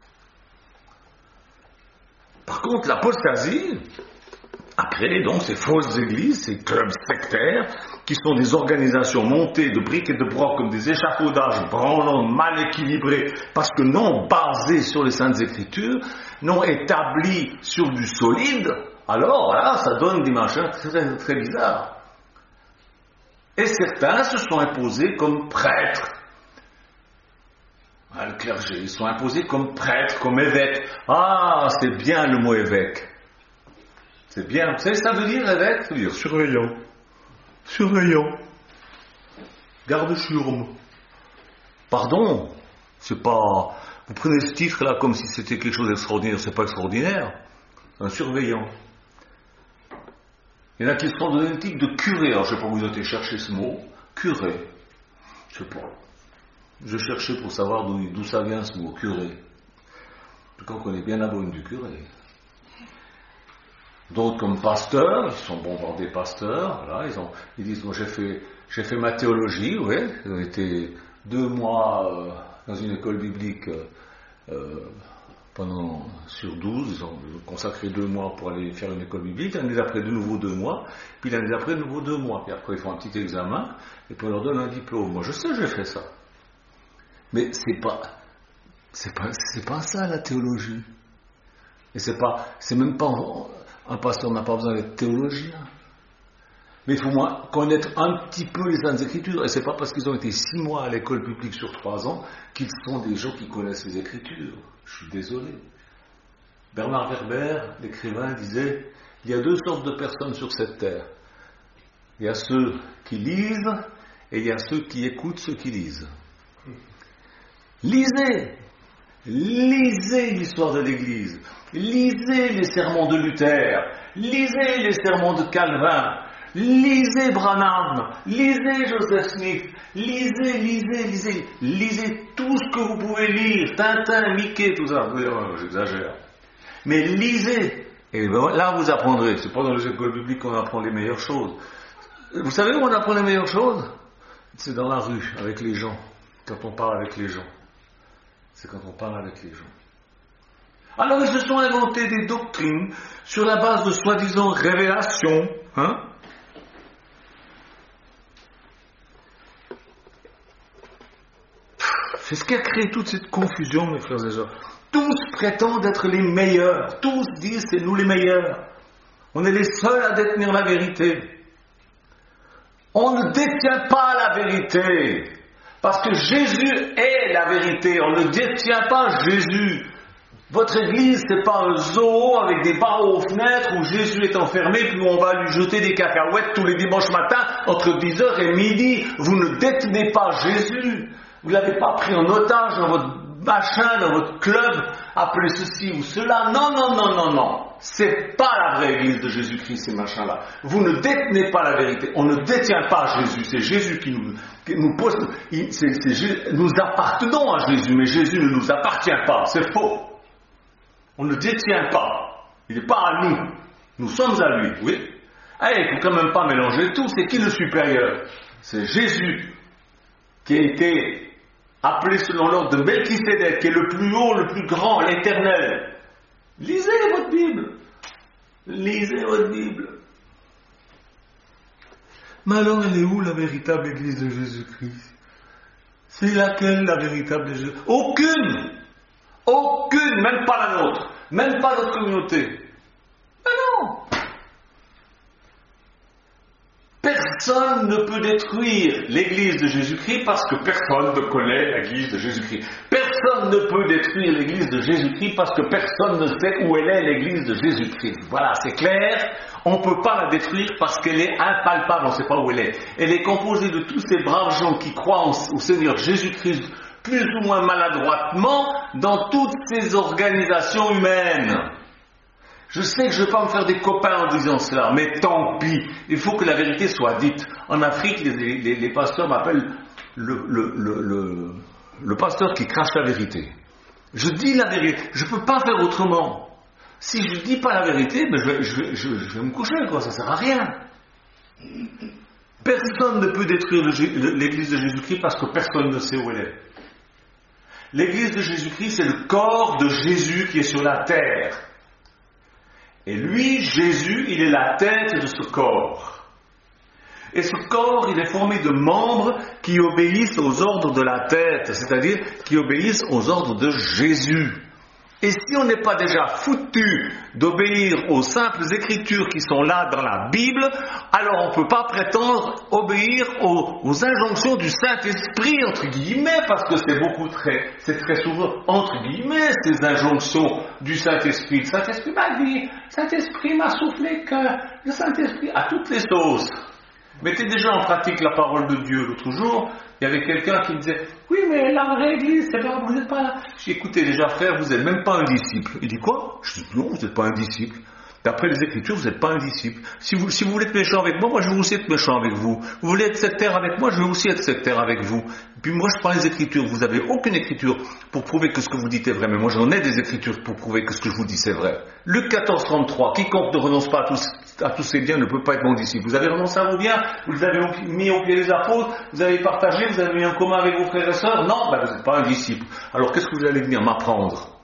A: Par contre, l'apostasie a créé donc ces fausses églises, ces clubs sectaires, qui sont des organisations montées de briques et de brocs comme des échafaudages branlants, mal équilibrés, parce que non basés sur les Saintes Écritures, non établis sur du solide. Alors là, ça donne des machins très, très bizarres. Et certains se sont imposés comme prêtres. Le clergé, ils sont imposés comme prêtres, comme évêques. Ah, c'est bien le mot évêque. C'est bien. Vous savez, ça veut dire évêque? Ça veut dire surveillant. Surveillant. Garde-chiourme. Pardon, c'est pas... Vous prenez ce titre-là comme si c'était quelque chose d'extraordinaire. C'est pas extraordinaire. Un surveillant. Il y en a qui se sont donné le titre de curé. Alors, je ne sais pas où vous avez cherché ce mot. Curé. Je sais pas. Je cherchais pour savoir d'où ça vient ce mot, curé. En tout cas, on connaît bien la bonne du curé. D'autres comme pasteurs, ils sont bombardés pasteurs. Voilà, ils disent, moi j'ai fait ma théologie, oui. Ils ont été 2 mois dans une école biblique sur 12. Ils ont consacré 2 mois pour aller faire une école biblique. L'année d'après, de nouveau 2 mois. Puis l'année d'après, de nouveau 2 mois. Puis après, ils font un petit examen. Et puis on leur donne un diplôme. Moi, je sais, j'ai fait ça. Mais c'est pas ça la théologie. Et c'est même pas, un pasteur n'a pas besoin d'être théologien. Mais il faut connaître un petit peu les Saintes Écritures. Et c'est pas parce qu'ils ont été 6 mois à l'école publique sur 3 ans qu'ils sont des gens qui connaissent les Écritures. Je suis désolé. Bernard Werber, l'écrivain, disait, il y a 2 sortes de personnes sur cette terre. Il y a ceux qui lisent et il y a ceux qui écoutent ceux qui lisent. Lisez l'histoire de l'Église. Lisez les sermons de Luther. Lisez les sermons de Calvin. Lisez Branham. Lisez Joseph Smith. Lisez tout ce que vous pouvez lire. Tintin, Mickey, tout ça. J'exagère. Mais lisez. Et là, vous apprendrez. C'est pas dans les écoles publiques qu'on apprend les meilleures choses. Vous savez où on apprend les meilleures choses? C'est dans la rue, avec les gens. Quand on parle avec les gens. C'est quand on parle avec les gens. Alors ils se sont inventés des doctrines sur la base de soi-disant révélations. C'est ce qui a créé toute cette confusion, mes frères et sœurs. Tous prétendent être les meilleurs. Tous disent c'est nous les meilleurs. On est les seuls à détenir la vérité. On ne détient pas la vérité. Parce que Jésus est la vérité. On ne détient pas Jésus. Votre église, c'est pas un zoo avec des barreaux aux fenêtres où Jésus est enfermé puis où on va lui jeter des cacahuètes tous les dimanches matins entre 10h et midi. Vous ne détenez pas Jésus. Vous ne l'avez pas pris en otage dans votre machin, dans votre club, appelez ceci ou cela. Non. C'est pas la vraie église de Jésus-Christ, ces machins-là. Vous ne détenez pas la vérité. On ne détient pas Jésus. C'est Jésus qui nous pose. Nous appartenons à Jésus, mais Jésus ne nous appartient pas. C'est faux. On ne détient pas. Il n'est pas à nous. Nous sommes à lui, oui. Il ne faut quand même pas mélanger tout. C'est qui le supérieur? C'est Jésus qui a été appelé selon l'ordre de Melchisédek, qui est le plus haut, le plus grand, l'éternel. Lisez votre Bible. Lisez votre Bible. Mais alors, elle est où la véritable Église de Jésus-Christ? C'est laquelle la véritable Église? Aucune, même pas la nôtre, même pas notre communauté. Mais non. Personne ne peut détruire l'Église de Jésus-Christ parce que personne ne connaît l'Église de Jésus-Christ. Personne ne peut détruire l'Église de Jésus-Christ parce que personne ne sait où elle est, l'Église de Jésus-Christ. Voilà, c'est clair. On ne peut pas la détruire parce qu'elle est impalpable, on ne sait pas où elle est. Elle est composée de tous ces braves gens qui croient au Seigneur Jésus-Christ plus ou moins maladroitement dans toutes ces organisations humaines. Je sais que je ne vais pas me faire des copains en disant cela, mais tant pis. Il faut que la vérité soit dite. En Afrique, les pasteurs m'appellent le pasteur qui crache la vérité. Je dis la vérité. Je ne peux pas faire autrement. Si je ne dis pas la vérité, ben je vais me coucher, quoi. Ça ne sert à rien. Personne ne peut détruire l'Église de Jésus-Christ parce que personne ne sait où elle est. L'Église de Jésus-Christ, c'est le corps de Jésus qui est sur la terre. Et lui, Jésus, il est la tête de ce corps. Et ce corps, il est formé de membres qui obéissent aux ordres de la tête, c'est-à-dire qui obéissent aux ordres de Jésus. Et si on n'est pas déjà foutu d'obéir aux simples écritures qui sont là dans la Bible, alors on ne peut pas prétendre obéir aux injonctions du Saint-Esprit, entre guillemets, parce que c'est très souvent, entre guillemets, ces injonctions du Saint-Esprit. Le Saint-Esprit m'a dit, le Saint-Esprit m'a soufflé que le Saint-Esprit à toutes les sauces. Mettez déjà en pratique la parole de Dieu. L'autre jour, il y avait quelqu'un qui me disait « Oui, mais la vraie Église, c'est pas, vous n'êtes pas là. » J'ai dit « Écoutez, déjà frère, vous n'êtes même pas un disciple. » Il dit « Quoi ?» Je dis « Non, vous n'êtes pas un disciple. D'après les Écritures, vous n'êtes pas un disciple. Si vous voulez être méchant avec moi, je vais aussi être méchant avec vous. Vous voulez être sectaire avec moi, je vais aussi être sectaire avec vous. Puis moi, je prends les Écritures. Vous n'avez aucune Écriture pour prouver que ce que vous dites est vrai. Mais moi, j'en ai des Écritures pour prouver que ce que je vous dis, c'est vrai. Luc 14, 33. Quiconque ne renonce pas à tous ses biens ne peut pas être mon disciple. Vous avez renoncé à vos biens, vous les avez mis au pied des apôtres, vous avez partagé, vous avez mis en commun avec vos frères et sœurs. Non, vous n'êtes pas un disciple. Alors, qu'est-ce que vous allez venir m'apprendre?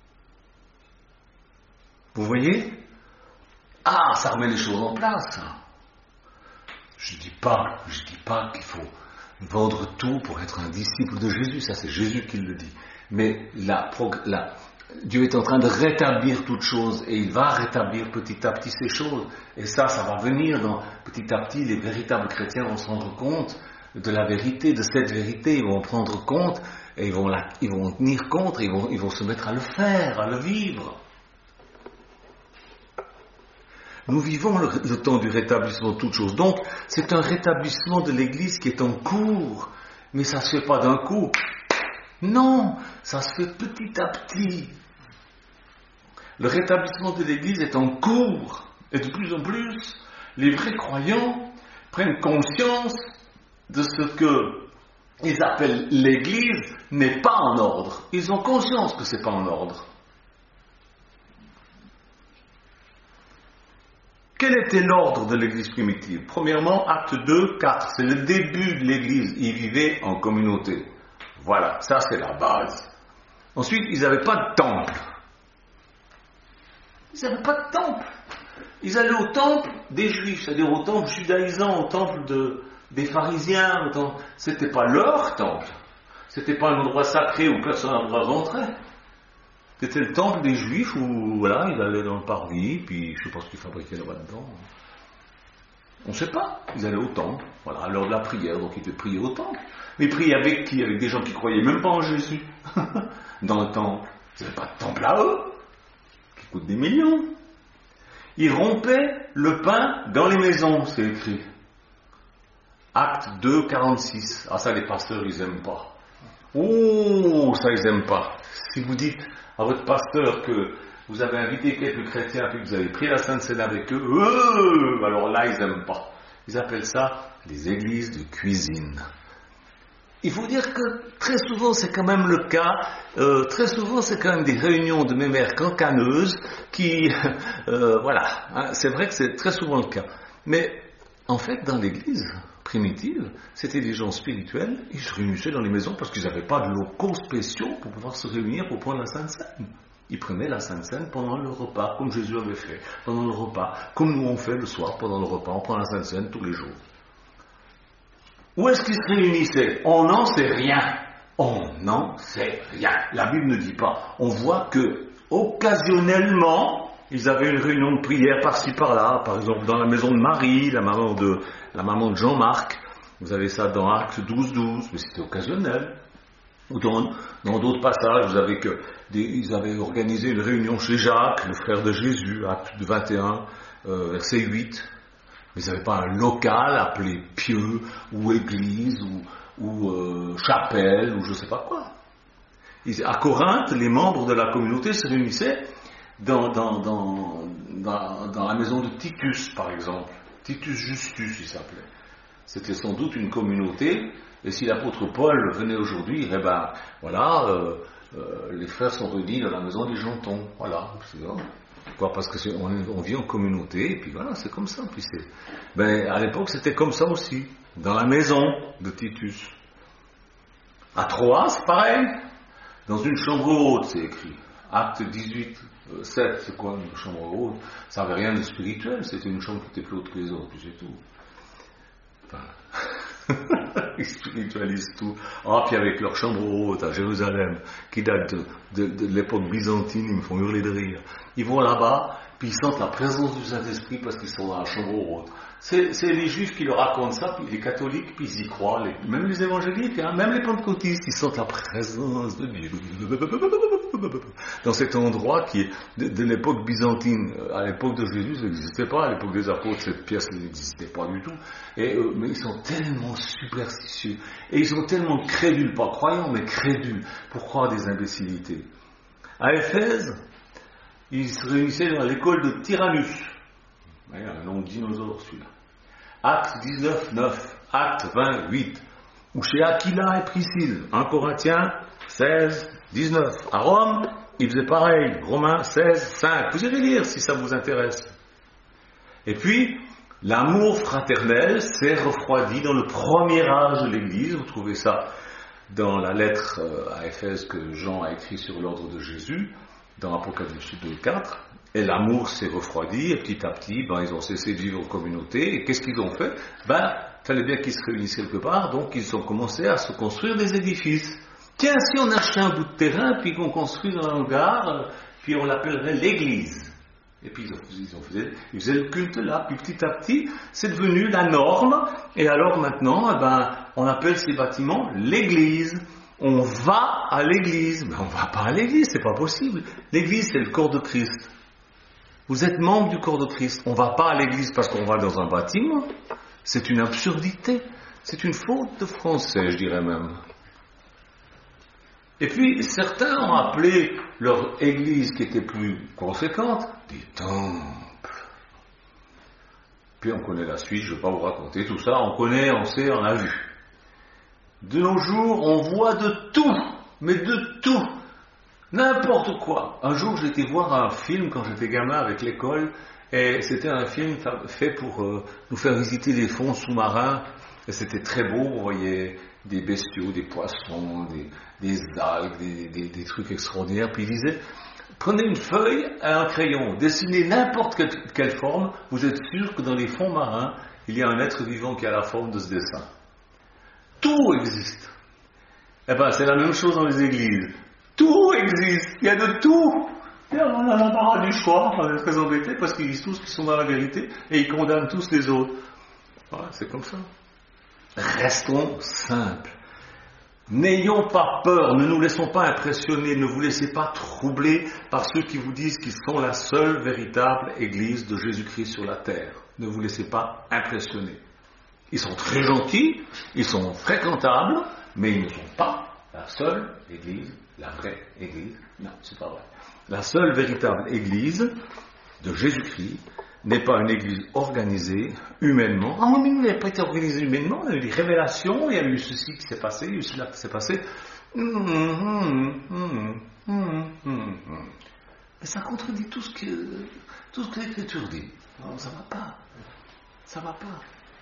A: Vous voyez? Ah, ça remet les choses en place. Je dis pas qu'il faut vendre tout pour être un disciple de Jésus. Ça, c'est Jésus qui le dit. Mais Dieu est en train de rétablir toutes choses et il va rétablir petit à petit ces choses. Et ça va venir petit à petit, les véritables chrétiens vont se rendre compte de la vérité, de cette vérité, ils vont en prendre compte et ils vont tenir compte, ils vont se mettre à le faire, à le vivre. Nous vivons le temps du rétablissement de toutes choses. Donc, c'est un rétablissement de l'Église qui est en cours. Mais ça ne se fait pas d'un coup. Non, ça se fait petit à petit. Le rétablissement de l'Église est en cours. Et de plus en plus, les vrais croyants prennent conscience de ce qu'ils appellent l'Église n'est pas en ordre. Ils ont conscience que ce n'est pas en ordre. Quel était l'ordre de l'Église primitive? Premièrement, acte 2, 4, c'est le début de l'Église. Ils vivaient en communauté. Voilà, ça c'est la base. Ensuite, ils n'avaient pas de temple. Ils n'avaient pas de temple. Ils allaient au temple des Juifs, c'est-à-dire au temple judaïsant, au temple des pharisiens. C'était pas leur temple. C'était pas un endroit sacré où personne n'a le droit d'entrer. C'était le temple des Juifs où, voilà, ils allaient dans le parvis, puis je ne sais pas ce qu'ils fabriquaient là-bas dedans. On ne sait pas. Ils allaient au temple, voilà, à l'heure de la prière, donc ils devaient prier au temple. Mais prier avec qui? Avec des gens qui ne croyaient même pas en Jésus. Dans le temple. Ils n'avaient pas de temple à eux, qui coûte des millions. Ils rompaient le pain dans les maisons, c'est écrit. Acte 2, 46. Ah, ça, les pasteurs, ils n'aiment pas. Oh, ça, ils n'aiment pas. Si vous dites à votre pasteur que vous avez invité quelques chrétiens et que vous avez pris la Sainte Seine avec eux, alors là, ils n'aiment pas. Ils appellent ça des églises de cuisine. Il faut dire que très souvent, c'est quand même le cas, très souvent, c'est quand même des réunions de mémères cancaneuses qui, voilà, hein, c'est vrai que c'est très souvent le cas. Mais en fait, dans l'église primitive, c'était des gens spirituels, ils se réunissaient dans les maisons parce qu'ils n'avaient pas de locaux spéciaux pour pouvoir se réunir pour prendre la Sainte Seine. Ils prenaient la Sainte Seine pendant le repas, comme Jésus avait fait, pendant le repas, comme nous on fait le soir pendant le repas, on prend la Sainte Seine tous les jours. Où est-ce qu'ils se réunissaient? On n'en sait rien. On n'en sait rien. La Bible ne dit pas. On voit que, occasionnellement, ils avaient une réunion de prière par-ci par-là, par exemple dans la maison de Marie, la maman de Jean-Marc. Vous avez ça dans Actes 12, mais c'était occasionnel. Ou dans d'autres passages, ils avaient organisé une réunion chez Jacques, le frère de Jésus, Acte 21, verset 8. Mais ils n'avaient pas un local appelé pieu, ou église, ou chapelle, ou je ne sais pas quoi. À Corinthe, les membres de la communauté se réunissaient dans la maison de Titus, par exemple. Titus Justus, il s'appelait. C'était sans doute une communauté, et si l'apôtre Paul venait aujourd'hui, il dirait, les frères sont réunis dans la maison des Jantons. Voilà, c'est ça. Pourquoi? Parce qu'on vit en communauté, et puis voilà, c'est comme ça. Puis à l'époque, c'était comme ça aussi, dans la maison de Titus. À Troas, c'est pareil, dans une chambre haute, c'est écrit. Acte 18, 7, c'est quoi une chambre haute? Ça n'avait rien de spirituel, c'était une chambre qui était plus haute que les autres, puis c'est tout. Enfin, ils spiritualisent tout. Ah, puis avec leur chambre haute à Jérusalem, qui date de l'époque byzantine, ils me font hurler de rire. Ils vont là-bas, puis ils sentent la présence du Saint-Esprit parce qu'ils sont dans la chambre haute. C'est les Juifs qui leur racontent ça, puis les catholiques, puis ils y croient, même les évangéliques, hein, même les pentecôtistes, ils sentent la présence de Dieu. Dans cet endroit qui est de l'époque byzantine. À l'époque de Jésus, ça n'existait pas. À l'époque des apôtres, cette pièce n'existait pas du tout. Mais ils sont tellement superstitieux. Et ils sont tellement crédules, pas croyants, mais crédules, pour croire des imbécilités. À Éphèse, ils se réunissaient dans l'école de Tyrannus. Il y a un nom de dinosaure, celui-là. Acte 19, 9. Acte 28. Ou chez Aquila et Priscille. 1 Corinthiens 16, 19. À Rome, il faisait pareil. Romains 16, 5. Vous irez lire si ça vous intéresse. Et puis, l'amour fraternel s'est refroidi dans le premier âge de l'Église. Vous trouvez ça dans la lettre à Éphèse que Jean a écrit sur l'ordre de Jésus, dans Apocalypse 2, 4. Et l'amour s'est refroidi, et petit à petit, ils ont cessé de vivre en communauté. Et qu'est-ce qu'ils ont fait? Il fallait bien qu'ils se réunissent quelque part, donc ils ont commencé à se construire des édifices. Tiens, si on achetait un bout de terrain, puis qu'on construit un hangar, puis on l'appellerait l'église. Et puis ils faisaient le culte là, puis petit à petit, c'est devenu la norme, et alors maintenant, on appelle ces bâtiments l'église. On va à l'église. Mais on ne va pas à l'église, c'est pas possible. L'église, c'est le corps de Christ. Vous êtes membre du corps de Christ. On ne va pas à l'église parce qu'on va dans un bâtiment. C'est une absurdité. C'est une faute de français, je dirais même. Et puis, certains ont appelé leur église qui était plus conséquente des temples. Puis on connaît la suite, je ne vais pas vous raconter tout ça. On connaît, on sait, on a vu. De nos jours, on voit de tout, mais de tout. N'importe quoi. Un jour, j'ai été voir un film quand j'étais gamin avec l'école, et c'était un film fait pour nous faire visiter des fonds sous-marins, et c'était très beau, on voyait des bestiaux, des poissons, des algues, des trucs extraordinaires, puis il disait, prenez une feuille et un crayon, dessinez n'importe quelle forme, vous êtes sûr que dans les fonds marins, il y a un être vivant qui a la forme de ce dessin. Tout existe. Eh bien, c'est la même chose dans les églises. Tout existe. Il y a de tout. Et on a l'embarras du choix. On est très embêtés parce qu'ils disent tous qu'ils sont dans la vérité et ils condamnent tous les autres. Voilà, c'est comme ça. Restons simples. N'ayons pas peur. Ne nous laissons pas impressionner. Ne vous laissez pas troubler par ceux qui vous disent qu'ils sont la seule véritable église de Jésus-Christ sur la terre. Ne vous laissez pas impressionner. Ils sont très gentils, ils sont fréquentables, mais ils ne sont pas la seule église, la vraie église. Non, c'est pas vrai. La seule véritable église de Jésus-Christ n'est pas une église organisée humainement. Ah oui, mais elle n'a pas été organisée humainement, il y a eu des révélations, il y a eu ceci qui s'est passé, il y a eu cela qui s'est passé. Mais ça contredit tout ce que l'Écriture dit. Non, ça ne va pas. Ça ne va pas.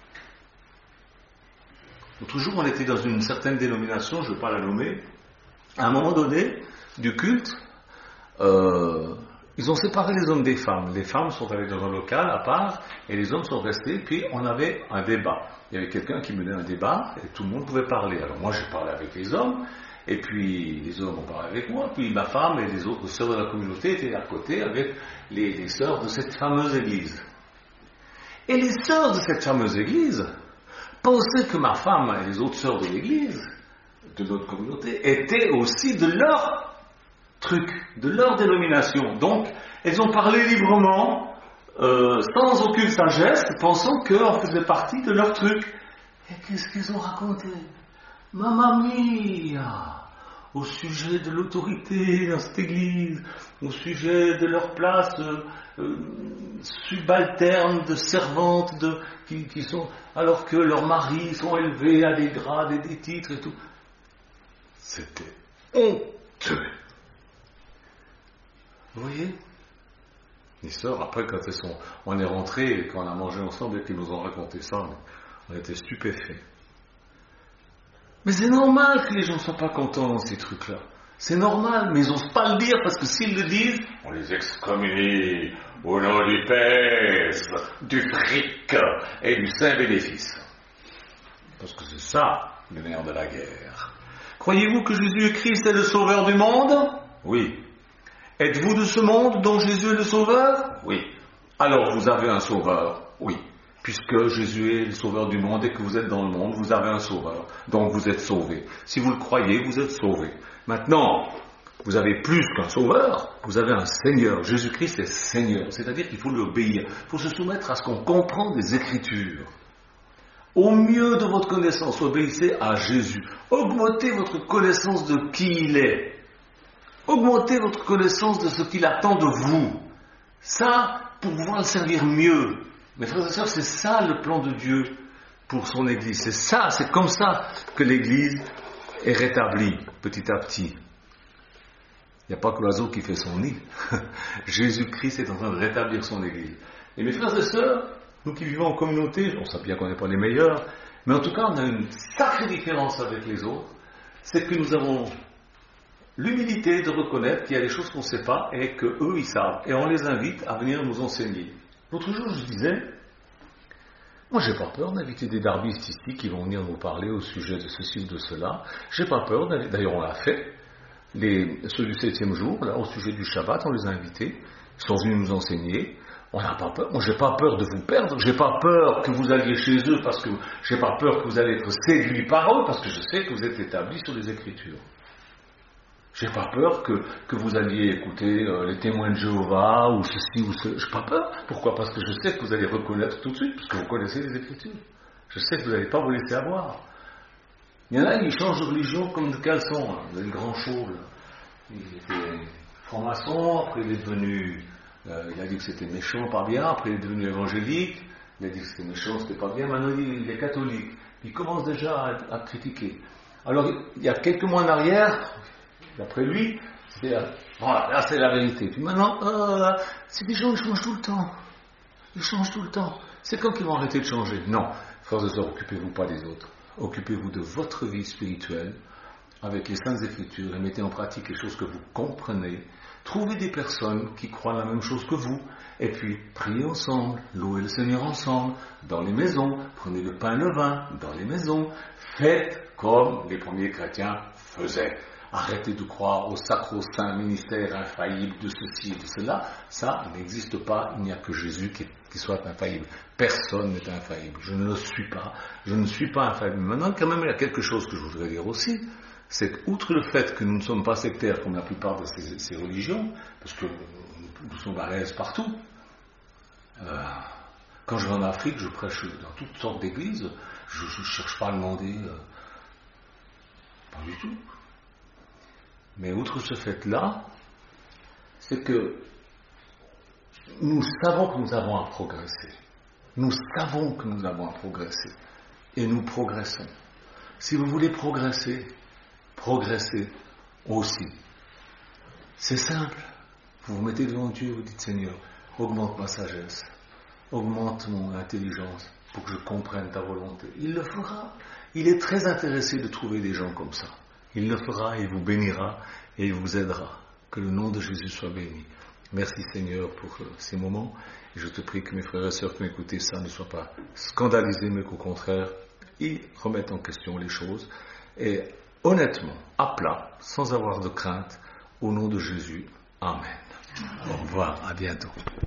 A: L'autre jour, on était dans une certaine dénomination, je ne vais pas la nommer. À un moment donné, du culte, ils ont séparé les hommes des femmes. Les femmes sont allées dans un local à part, et les hommes sont restés, puis on avait un débat. Il y avait quelqu'un qui menait un débat, et tout le monde pouvait parler. Alors moi, j'ai parlé avec les hommes, et puis les hommes ont parlé avec moi, puis ma femme et les autres sœurs de la communauté étaient à côté avec les sœurs de cette fameuse église. Et les sœurs de cette fameuse église pensaient que ma femme et les autres sœurs de l'église, de notre communauté, étaient aussi de leur truc, de leur dénomination. Donc, elles ont parlé librement, sans aucune sagesse, pensant qu'on faisait partie de leur truc. Et qu'est-ce qu'ils ont raconté? Mamma mia! Au sujet de l'autorité dans cette église, au sujet de leur place subalterne de servantes qui sont, alors que leurs maris sont élevés à des grades et des titres et tout. C'était honteux. Vous voyez? Les sœurs, après, quand on est rentrés et qu'on a mangé ensemble et qu'ils nous ont raconté ça, on était stupéfaits. Mais c'est normal que les gens ne soient pas contents dans ces trucs-là. C'est normal, mais ils n'osent pas le dire parce que s'ils le disent, on les excommunie au nom du pèse, du fric et du saint bénéfice. Parce que c'est ça le nerf de la guerre. Croyez-vous que Jésus-Christ est le sauveur du monde? Oui. Êtes-vous de ce monde dont Jésus est le sauveur? Oui. Alors vous avez un sauveur? Oui. Puisque Jésus est le sauveur du monde et que vous êtes dans le monde, vous avez un sauveur. Donc vous êtes sauvés. Si vous le croyez, vous êtes sauvés. Maintenant, vous avez plus qu'un sauveur, vous avez un Seigneur. Jésus-Christ est Seigneur. C'est-à-dire qu'il faut lui obéir. Il faut se soumettre à ce qu'on comprend des Écritures. Au mieux de votre connaissance, obéissez à Jésus. Augmentez votre connaissance de qui il est. Augmentez votre connaissance de ce qu'il attend de vous. Ça, pour pouvoir le servir mieux. Mes frères et sœurs, c'est ça le plan de Dieu pour son Église. C'est comme ça que l'Église est rétablie petit à petit. Il n'y a pas que l'oiseau qui fait son nid. Jésus-Christ est en train de rétablir son Église. Et mes frères et sœurs, nous qui vivons en communauté, on sait bien qu'on n'est pas les meilleurs, mais en tout cas on a une sacrée différence avec les autres, c'est que nous avons l'humilité de reconnaître qu'il y a des choses qu'on ne sait pas et qu'eux ils savent. Et on les invite à venir nous enseigner. L'autre jour je disais, Moi, j'ai pas peur d'inviter des darbistes ici qui vont venir nous parler au sujet de ceci ou de cela. J'ai pas peur, d'ailleurs on l'a fait. Ceux du 7e jour, là, au sujet du Shabbat, on les a invités. Ils sont venus nous enseigner. On n'a pas peur. Moi, j'ai pas peur de vous perdre. J'ai pas peur que vous alliez chez eux parce que j'ai pas peur que vous allez être séduits par eux parce que je sais que vous êtes établis sur les Écritures. J'ai pas peur que vous alliez écouter les témoins de Jéhovah ou ceci ou cela. J'ai pas peur. Pourquoi? Parce que je sais que vous allez reconnaître tout de suite parce que vous connaissez les Écritures. Je sais que vous n'allez pas vous laisser avoir. Il y en a qui changent de religion comme de caleçon. Hein. Vous avez le grand chauve. Là. Il était franc-maçon, après il est devenu... il a dit que c'était méchant, pas bien, après il est devenu évangélique, il a dit que c'était méchant, c'était pas bien, maintenant il est catholique. Il commence déjà à critiquer. Alors il y a quelques mois en arrière, d'après lui, c'était là c'est la vérité. Puis maintenant, c'est des gens qui changent tout le temps. Ils changent tout le temps. C'est quand qu'ils vont arrêter de changer? Non, frères et sœurs, occupez-vous pas des autres. Occupez-vous de votre vie spirituelle avec les Saintes Écritures et mettez en pratique les choses que vous comprenez. Trouvez des personnes qui croient la même chose que vous et puis priez ensemble, louez le Seigneur ensemble, dans les maisons, prenez le pain et le vin dans les maisons, faites comme les premiers chrétiens faisaient. Arrêtez de croire au sacro-saint ministère infaillible de ceci et de cela. Ça n'existe pas. Il n'y a que Jésus qui soit infaillible. Personne n'est infaillible. Je ne le suis pas. Je ne suis pas infaillible. Maintenant, quand même, il y a quelque chose que je voudrais dire aussi. C'est qu'outre le fait que nous ne sommes pas sectaires comme la plupart de ces religions, parce que nous sommes à l'aise partout. Quand je vais en Afrique, je prêche dans toutes sortes d'églises. Je ne cherche pas à demander. Pas du tout. Mais outre ce fait-là, c'est que nous savons que nous avons à progresser. Nous savons que nous avons à progresser. Et nous progressons. Si vous voulez progresser, progressez aussi. C'est simple. Vous vous mettez devant Dieu, vous dites Seigneur, augmente ma sagesse, augmente mon intelligence pour que je comprenne ta volonté. Il le fera. Il est très intéressé de trouver des gens comme ça. Il le fera, il vous bénira et il vous aidera. Que le nom de Jésus soit béni. Merci Seigneur pour ces moments. Et je te prie que mes frères et sœurs qui m'écoutent ça ne soient pas scandalisés, mais qu'au contraire, ils remettent en question les choses. Et honnêtement, à plat, sans avoir de crainte, au nom de Jésus. Amen. Au revoir, à bientôt.